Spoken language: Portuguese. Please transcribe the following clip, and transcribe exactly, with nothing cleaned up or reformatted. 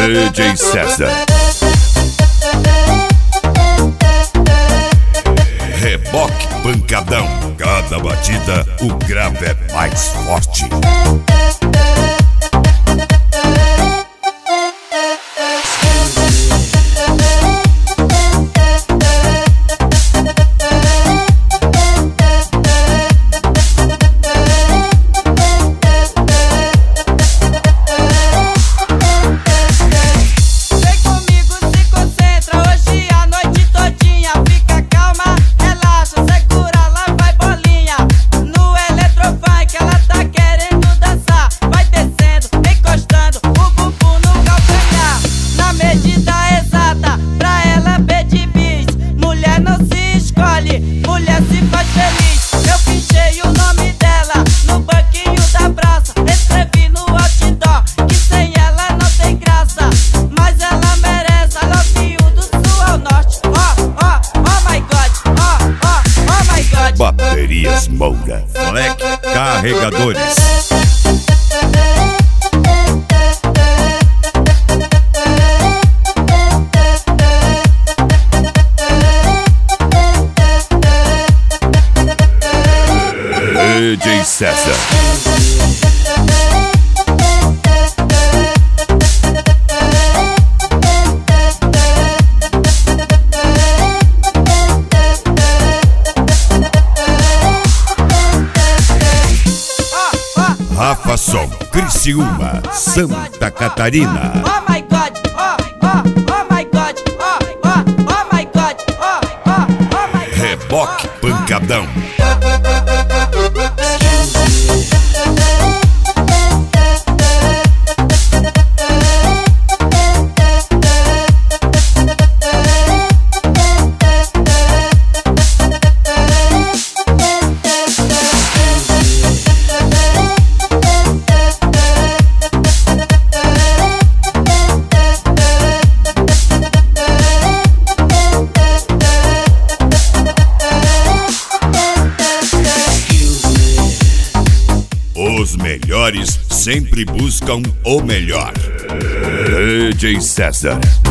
D J César. Reboque pancadão. Cada batida o grave é mais forte. Mulher se faz feliz, eu pinchei o nome dela no banquinho da praça. Escrevi no outdoor que sem ela não tem graça, mas ela merece. I love you do sul ao norte. Oh, oh, oh my God, oh, oh, oh my God. Baterias Moura, Fleck Carregadores. D J César. Rafa Som, Criciúma, Santa Catarina. Oh my God, oh, oh, oh my God, oh, oh, oh my God, oh, oh, oh my God. Reboque pancadão. Os melhores sempre buscam o melhor. D J César.